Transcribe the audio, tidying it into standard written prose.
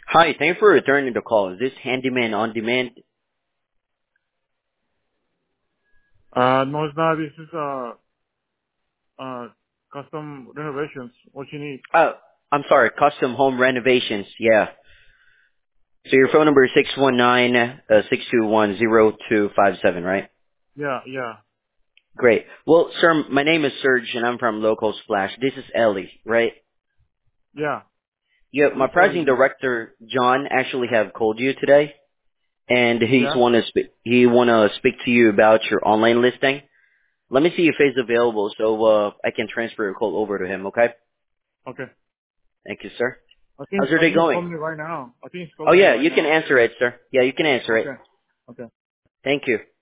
Hi, thank you for returning the call. Is this Handyman on Demand? No, it's not. This is custom renovations. What you need? Oh, I'm sorry, Custom Home Renovations. Yeah. So your phone number is 619-621-0257, right? Yeah, yeah, Great. Well, sir, my name is Serge and I'm from Local Splash. This is Ellie, right? yeah. Yeah, my This pricing early. director, John, actually have called you today and Yeah. he wanna speak to you about your online listing. Let me see if he's available so I can transfer your call over to him, okay? Okay. Thank you, sir. I How's think your I day think he's going? calling me right now. I think he's Oh calling me yeah, right you can now. answer it, sir. Yeah, you can answer it. Okay. Okay. Thank you.